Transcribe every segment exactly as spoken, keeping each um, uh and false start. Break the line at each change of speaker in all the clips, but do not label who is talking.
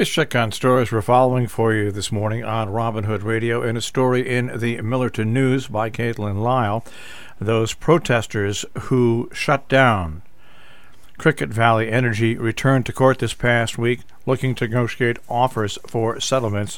Let's check on stories we're following for you this morning on Robin Hood Radio. In a story in the Millerton News by Caitlin Lyle, those protesters who shut down Cricket Valley Energy returned to court this past week looking to negotiate offers for settlements.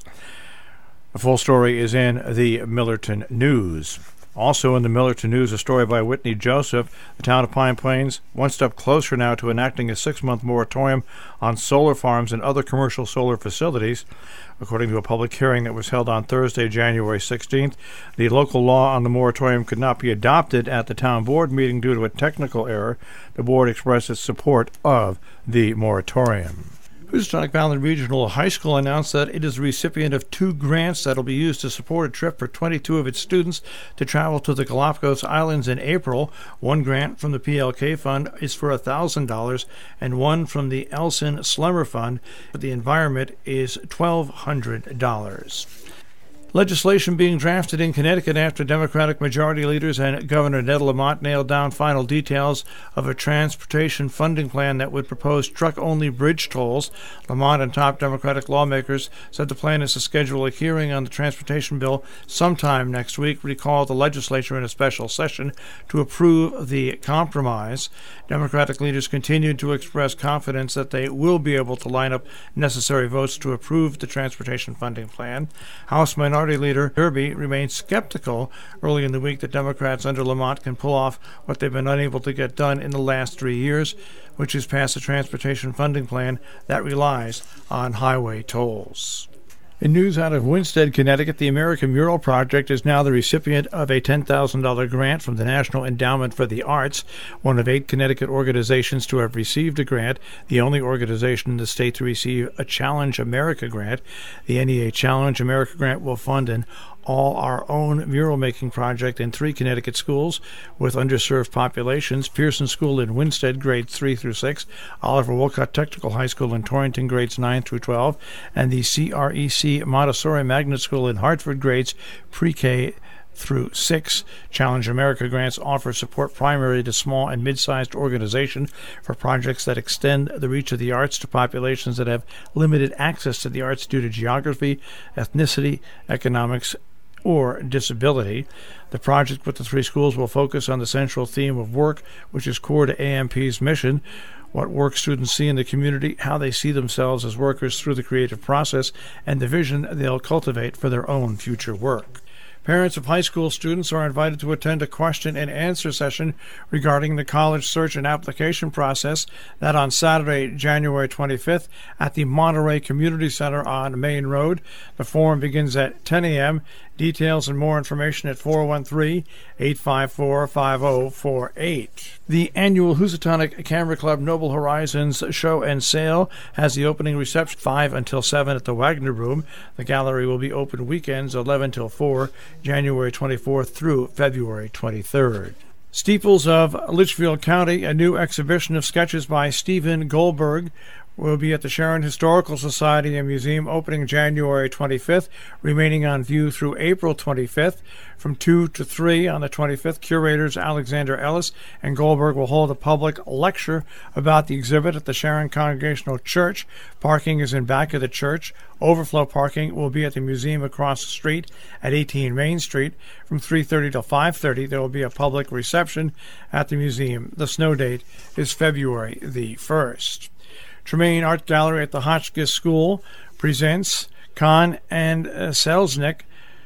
The full story is in the Millerton News. Also in the Millerton News, a story by Whitney Joseph. The town of Pine Plains, one step closer now to enacting a six-month moratorium on solar farms and other commercial solar facilities. According to a public hearing that was held on Thursday, January sixteenth, the local law on the moratorium could not be adopted at the town board meeting due to a technical error. The board expressed its support of the moratorium. Housatonic Valley Regional High School announced that it is the recipient of two grants that will be used to support a trip for twenty-two of its students to travel to the Galapagos Islands in April. One grant from the P L K Fund is for one thousand dollars, and one from the Elson Slemmer Fund for the environment is twelve hundred dollars. Legislation being drafted in Connecticut after Democratic majority leaders and Governor Ned Lamont nailed down final details of a transportation funding plan that would propose truck-only bridge tolls. Lamont and top Democratic lawmakers said the plan is to schedule a hearing on the transportation bill sometime next week. Recall the legislature in a special session to approve the compromise. Democratic leaders continued to express confidence that they will be able to line up necessary votes to approve the transportation funding plan. House Minority Leader Derby remained skeptical early in the week that Democrats under Lamont can pull off what they've been unable to get done in the last three years, which is pass a transportation funding plan that relies on highway tolls. In news out of Winsted, Connecticut, the American Mural Project is now the recipient of a ten thousand dollars grant from the National Endowment for the Arts, one of eight Connecticut organizations to have received a grant, the only organization in the state to receive a Challenge America grant. The N E A Challenge America grant will fund an all our own mural making project in three Connecticut schools with underserved populations: Pearson School in Winsted, grades three through six, Oliver Wolcott Technical High School in Torrington, grades nine through twelve, and the C R E C Montessori Magnet School in Hartford, grades pre-K through six. Challenge America grants offer support primarily to small and mid-sized organizations for projects that extend the reach of the arts to populations that have limited access to the arts due to geography, ethnicity, economics, or disability. The project with the three schools will focus on the central theme of work, which is core to A M P's mission: what work students see in the community, how they see themselves as workers through the creative process, and the vision they'll cultivate for their own future work. Parents of high school students are invited to attend a question and answer session regarding the college search and application process. That on Saturday, January twenty-fifth at the Monterey Community Center on Main Road. The forum begins at ten a.m. Details and more information at four one three, eight five four, five zero four eight. The annual Housatonic Camera Club Noble Horizons Show and Sale has the opening reception five until seven at the Wagner Room. The gallery will be open weekends eleven till four, January twenty-fourth through February twenty-third. Steeples of Litchfield County, a new exhibition of sketches by Stephen Goldberg, will be at the Sharon Historical Society and Museum opening January twenty-fifth, remaining on view through April twenty-fifth. From two to three on the twenty-fifth, curators Alexander Ellis and Goldberg will hold a public lecture about the exhibit at the Sharon Congregational Church. Parking is in back of the church. Overflow parking will be at the museum across the street at eighteen Main Street. From three thirty to five thirty, there will be a public reception at the museum. The snow date is February the first. Tremaine Art Gallery at the Hotchkiss School presents Kahn and uh, Selznick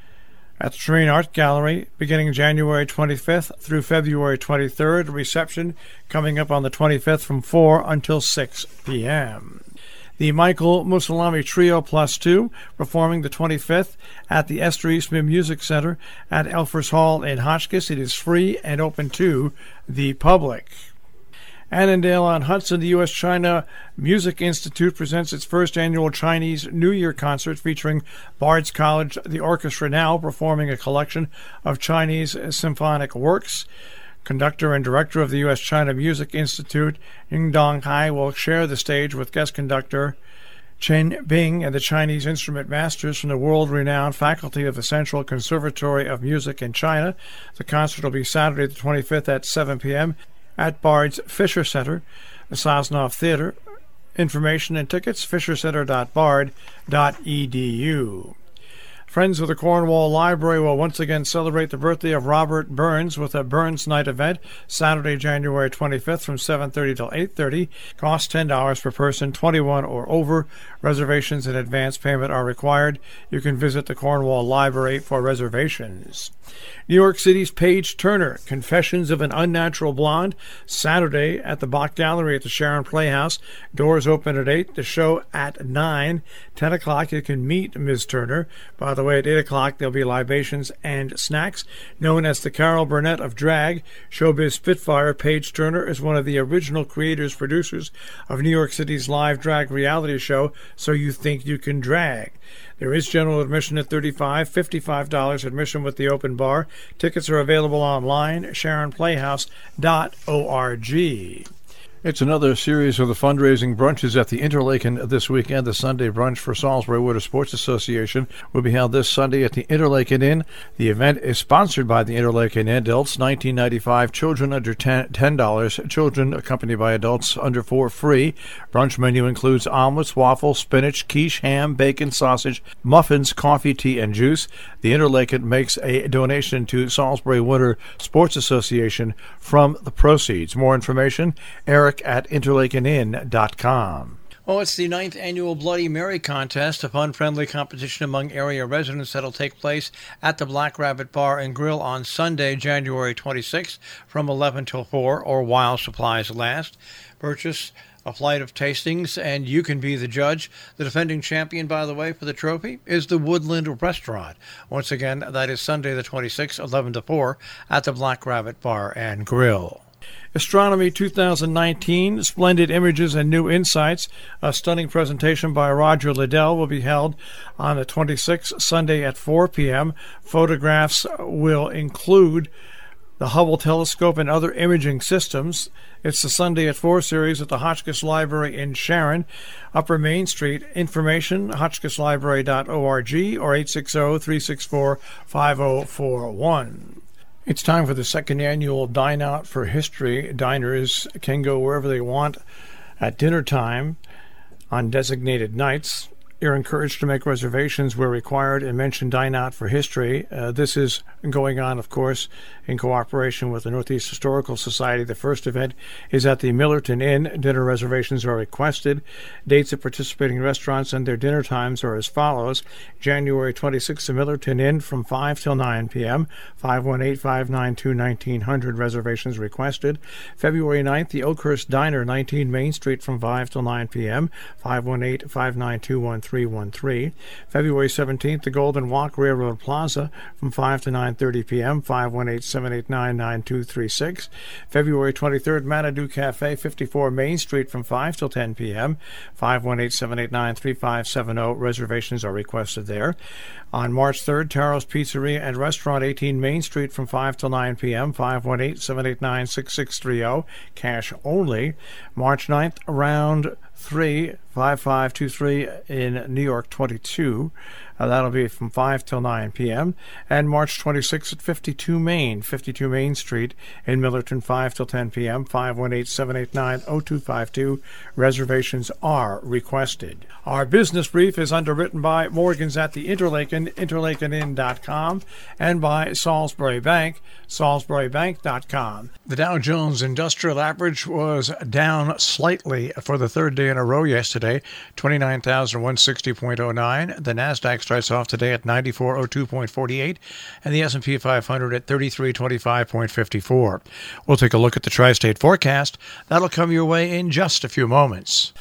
at the Tremaine Art Gallery beginning January twenty-fifth through February twenty-third. A reception coming up on the twenty-fifth from four until six p.m. The Michael Musalami Trio Plus Two performing the twenty-fifth at the Esther Eastman Music Center at Elfers Hall in Hotchkiss. It is free and open to the public. Annandale-on-Hudson, the U S China Music Institute presents its first annual Chinese New Year concert featuring Bard's College, the orchestra now performing a collection of Chinese symphonic works. Conductor and director of the U S China Music Institute, Ying Dong Hai, will share the stage with guest conductor Chen Bing and the Chinese instrument masters from the world-renowned faculty of the Central Conservatory of Music in China. The concert will be Saturday the twenty-fifth at seven p.m. at Bard's Fisher Center. The Sosnoff Theater Information and tickets, fisher center dot bard dot e d u. Friends of the Cornwall Library will once again celebrate the birthday of Robert Burns with a Burns Night event Saturday, January twenty-fifth from seven thirty till eight thirty. Cost ten dollars per person, twenty-one or over. Reservations and advance payment are required. You can visit the Cornwall Library for reservations. New York City's Paige Turner, Confessions of an Unnatural Blonde, Saturday at the Bach Gallery at the Sharon Playhouse. Doors open at eight, the show at nine. ten o'clock, you can meet Miz Turner. By the way, at eight o'clock, there'll be libations and snacks. Known as the Carol Burnett of drag, Showbiz Spitfire, Paige Turner is one of the original creators, producers of New York City's live drag reality show, So You Think You Can Drag. There is general admission at thirty-five dollars, fifty-five dollars admission with the open bar. Tickets are available online, sharon playhouse dot org. It's another series of the fundraising brunches at the Interlaken this weekend. The Sunday brunch for Salisbury Water Sports Association will be held this Sunday at the Interlaken Inn. The event is sponsored by the Interlaken Inn. Adults nineteen ninety-five, children under ten dollars, children accompanied by adults under four free. Brunch menu includes omelets, waffles, spinach, quiche, ham, bacon, sausage, muffins, coffee, tea, and juice. The Interlaken makes a donation to Salisbury Water Sports Association from the proceeds. More information, Eric at interlaken inn dot com. Oh, it's the ninth annual Bloody Mary contest, a fun-friendly competition among area residents that'll take place at the Black Rabbit Bar and Grill on Sunday, January twenty-sixth from eleven till four, or while supplies last. Purchase a flight of tastings, and you can be the judge. The defending champion, by the way, for the trophy is the Woodland Restaurant. Once again, that is Sunday the twenty-sixth, eleven to four, at the Black Rabbit Bar and Grill. Astronomy two thousand nineteen, Splendid Images and New Insights, a stunning presentation by Roger Liddell, will be held on the twenty-sixth, Sunday at four p.m. Photographs will include the Hubble telescope and other imaging systems. It's the Sunday at four series at the Hotchkiss Library in Sharon, Upper Main Street. Information, hotchkiss library dot org or eight six zero, three six four, five zero four one. It's time for the second annual Dine Out for History. Diners can go wherever they want at dinner time on designated nights. You're encouraged to make reservations where required and mention Dine Out for History. Uh, this is going on, of course, in cooperation with the Northeast Historical Society. The first event is at the Millerton Inn. Dinner reservations are requested. Dates of participating restaurants and their dinner times are as follows. January twenty-sixth, the Millerton Inn from five till nine p.m. five one eight, five nine two, one nine zero zero reservations requested. February ninth, the Oakhurst Diner, nineteen Main Street from five till nine p.m. five one eight, five nine two, one three one three. February seventeenth, the Golden Walk Railroad Plaza from five to nine thirty p.m. five one eight, seven eight nine, nine two three six. February twenty-third, Manadoo Cafe, fifty-four Main Street from five till ten p.m. five one eight, seven eight nine, three five seven zero. Reservations are requested there. On March third, Taro's Pizzeria and Restaurant, eighteen Main Street from five till nine p.m. five one eight, seven eight nine, six six three zero. Cash only. March ninth, around three, five five two three in New York twenty-two. Uh, that'll be from five till nine p.m. And March twenty-sixth at fifty-two Main, fifty-two Main Street in Millerton, five till ten p.m. five one eight, seven eight nine, zero two five two. Reservations are requested. Our business brief is underwritten by Morgan's at the Interlaken, interlaken inn dot com, and by Salisbury Bank, salisbury bank dot com. The Dow Jones Industrial Average was down slightly for the third day in a row yesterday, twenty-nine thousand one hundred sixty point zero nine. The Nasdaq starts off today at ninety-four oh two point four eight, and the S and P five hundred at thirty-three twenty-five point five four. We'll take a look at the tri-state forecast. That'll come your way in just a few moments.